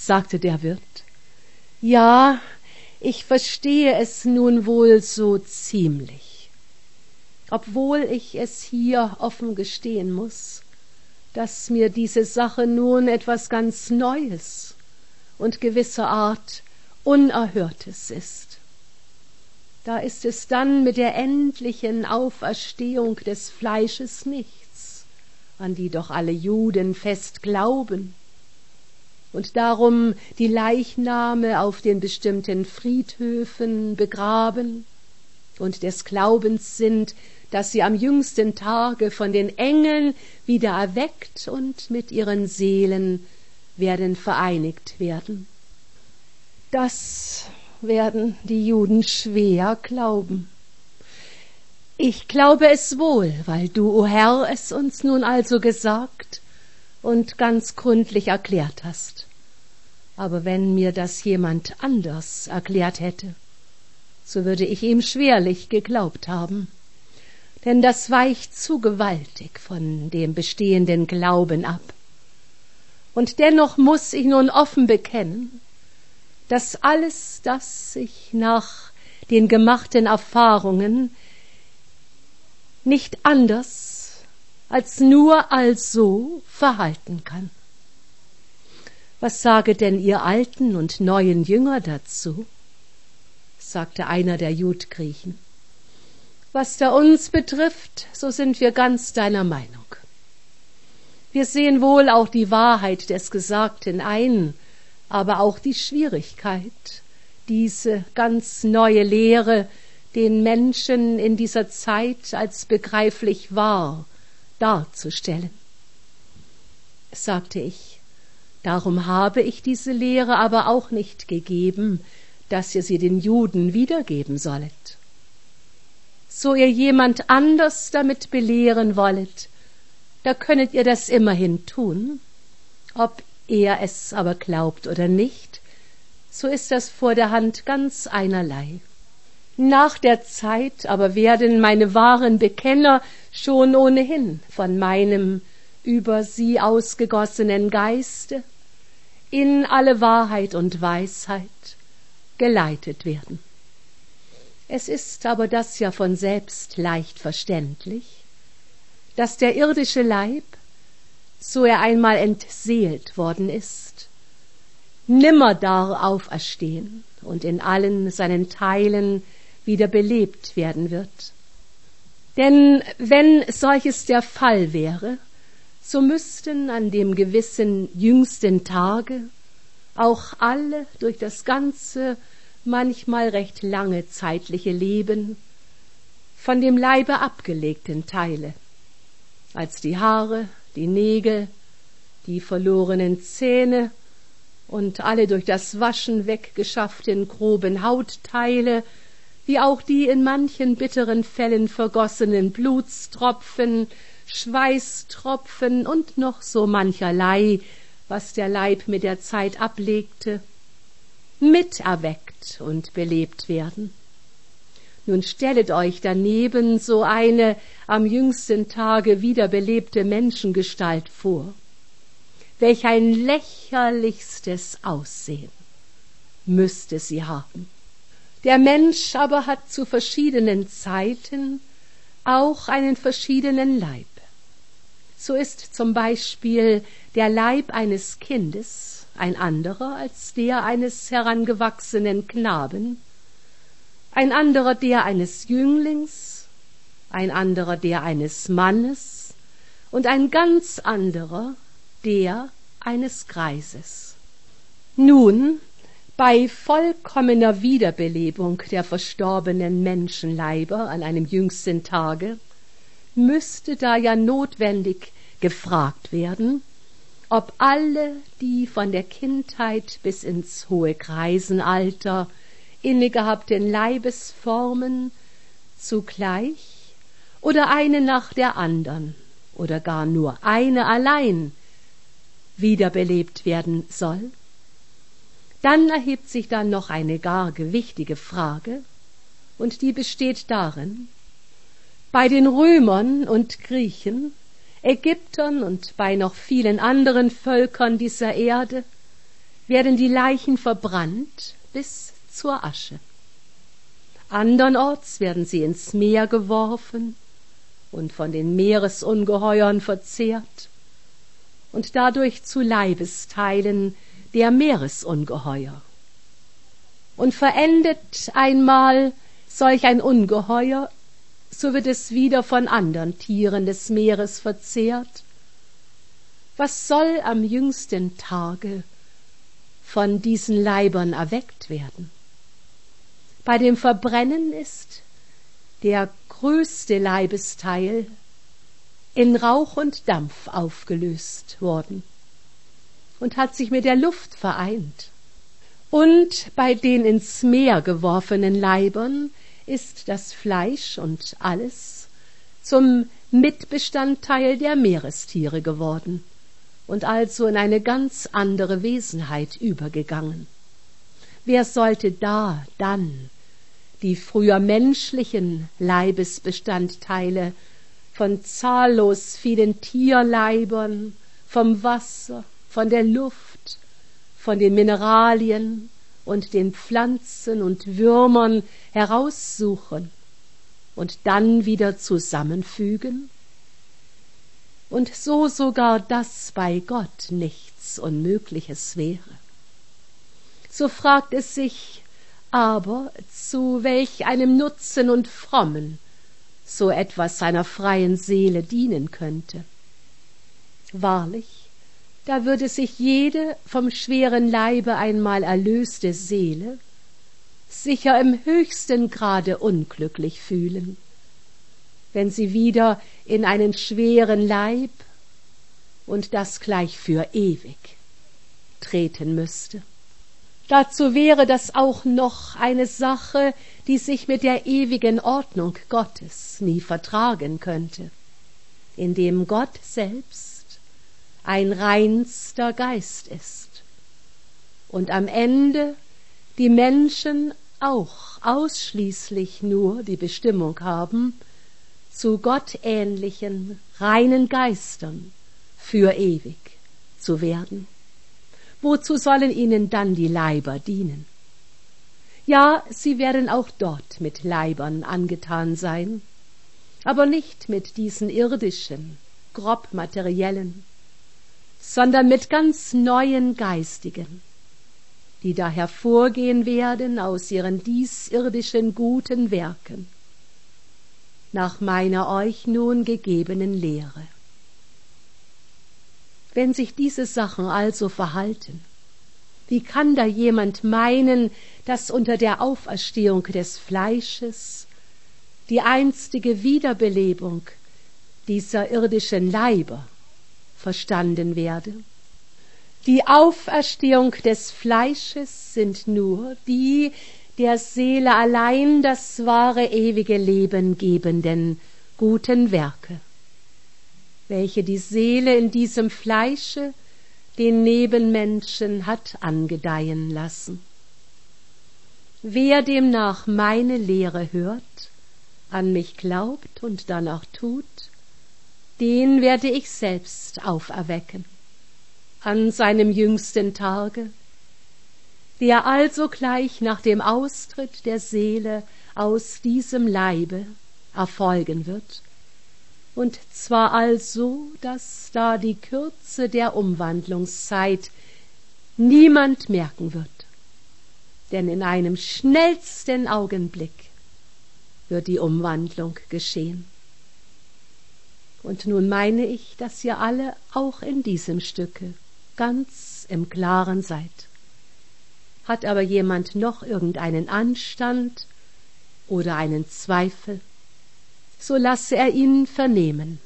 sagte der Wirt. Ja, ich verstehe es nun wohl so ziemlich, obwohl ich es hier offen gestehen muß, dass mir diese Sache nun etwas ganz Neues und gewisser Art Unerhörtes ist. Da ist es dann mit der endlichen Auferstehung des Fleisches nichts, an die doch alle Juden fest glauben, und darum die Leichname auf den bestimmten Friedhöfen begraben und des Glaubens sind, dass sie am jüngsten Tage von den Engeln wieder erweckt und mit ihren Seelen werden vereinigt werden. Das werden die Juden schwer glauben. Ich glaube es wohl, weil du, o Herr, es uns nun also gesagt und ganz gründlich erklärt hast. Aber wenn mir das jemand anders erklärt hätte, so würde ich ihm schwerlich geglaubt haben. Denn das weicht zu gewaltig von dem bestehenden Glauben ab. Und dennoch muß ich nun offen bekennen, dass alles das sich nach den gemachten Erfahrungen nicht anders als nur also verhalten kann. Was saget denn ihr alten und neuen Jünger dazu? Sagte einer der Judgriechen. Was da uns betrifft, so sind wir ganz deiner Meinung. Wir sehen wohl auch die Wahrheit des Gesagten ein, aber auch die Schwierigkeit, diese ganz neue Lehre den Menschen in dieser Zeit als begreiflich wahr darzustellen. Sagte ich, darum habe ich diese Lehre aber auch nicht gegeben, dass ihr sie den Juden wiedergeben sollet. So ihr jemand anders damit belehren wollet, da könnet ihr das immerhin tun. Ob er es aber glaubt oder nicht, so ist das vor der Hand ganz einerlei. Nach der Zeit aber werden meine wahren Bekenner schon ohnehin von meinem über sie ausgegossenen Geiste in alle Wahrheit und Weisheit geleitet werden. Es ist aber das ja von selbst leicht verständlich, dass der irdische Leib, so er einmal entseelt worden ist, nimmer dar auferstehen und in allen seinen Teilen wieder belebt werden wird. Denn wenn solches der Fall wäre, so müssten an dem gewissen jüngsten Tage auch alle durch das ganze, manchmal recht lange zeitliche Leben von dem Leibe abgelegten Teile, als die Haare, die Nägel, die verlorenen Zähne und alle durch das Waschen weggeschafften groben Hautteile, wie auch die in manchen bitteren Fällen vergossenen Blutstropfen, Schweißtropfen und noch so mancherlei, was der Leib mit der Zeit ablegte, miterweckt und belebt werden. Nun stellet euch daneben so eine am jüngsten Tage wiederbelebte Menschengestalt vor, welch ein lächerlichstes Aussehen müsste sie haben. Der Mensch aber hat zu verschiedenen Zeiten auch einen verschiedenen Leib. So ist zum Beispiel der Leib eines Kindes ein anderer als der eines herangewachsenen Knaben, ein anderer der eines Jünglings, ein anderer der eines Mannes und ein ganz anderer der eines Greises. Nun, bei vollkommener Wiederbelebung der verstorbenen Menschenleiber an einem jüngsten Tage müsste da ja notwendig gefragt werden, ob alle die von der Kindheit bis ins hohe Greisenalter innegehabten Leibesformen zugleich oder eine nach der andern oder gar nur eine allein wiederbelebt werden soll. Dann erhebt sich dann noch eine gar gewichtige Frage, und die besteht darin: Bei den Römern und Griechen, Ägyptern und bei noch vielen anderen Völkern dieser Erde werden die Leichen verbrannt bis zur Asche. Andernorts werden sie ins Meer geworfen und von den Meeresungeheuern verzehrt und dadurch zu Leibesteilen der Meeresungeheuer. Und verendet einmal solch ein Ungeheuer, so wird es wieder von andern Tieren des Meeres verzehrt. Was soll am jüngsten Tage von diesen Leibern erweckt werden? Bei dem Verbrennen ist der größte Leibesteil in Rauch und Dampf aufgelöst worden und hat sich mit der Luft vereint. Und bei den ins Meer geworfenen Leibern ist das Fleisch und alles zum Mitbestandteil der Meerestiere geworden und also in eine ganz andere Wesenheit übergegangen. Wer sollte da dann die früher menschlichen Leibesbestandteile von zahllos vielen Tierleibern, vom Wasser, von der Luft, von den Mineralien und den Pflanzen und Würmern heraussuchen und dann wieder zusammenfügen? Und so sogar das bei Gott nichts Unmögliches wäre. So fragt es sich aber, zu welch einem Nutzen und Frommen so etwas seiner freien Seele dienen könnte. Wahrlich, da würde sich jede vom schweren Leibe einmal erlöste Seele sicher im höchsten Grade unglücklich fühlen, wenn sie wieder in einen schweren Leib, und das gleich für ewig, treten müsste. Dazu wäre das auch noch eine Sache, die sich mit der ewigen Ordnung Gottes nie vertragen könnte, indem Gott selbst ein reinster Geist ist und am Ende die Menschen auch ausschließlich nur die Bestimmung haben, zu gottähnlichen, reinen Geistern für ewig zu werden. Wozu sollen ihnen dann die Leiber dienen? Ja, sie werden auch dort mit Leibern angetan sein, aber nicht mit diesen irdischen, grob materiellen, sondern mit ganz neuen geistigen, die da hervorgehen werden aus ihren diesirdischen guten Werken, nach meiner euch nun gegebenen Lehre. Wenn sich diese Sachen also verhalten, wie kann da jemand meinen, dass unter der Auferstehung des Fleisches die einstige Wiederbelebung dieser irdischen Leiber verstanden werde? Die Auferstehung des Fleisches sind nur die der Seele allein das wahre ewige Leben gebenden guten Werke, welche die Seele in diesem Fleische den Nebenmenschen hat angedeihen lassen. Wer demnach meine Lehre hört, an mich glaubt und danach tut, den werde ich selbst auferwecken, an seinem jüngsten Tage, der also gleich nach dem Austritt der Seele aus diesem Leibe erfolgen wird, und zwar also, dass da die Kürze der Umwandlungszeit niemand merken wird, denn in einem schnellsten Augenblick wird die Umwandlung geschehen. Und nun meine ich, dass ihr alle auch in diesem Stücke ganz im Klaren seid. Hat aber jemand noch irgendeinen Anstand oder einen Zweifel, so lasse er ihn vernehmen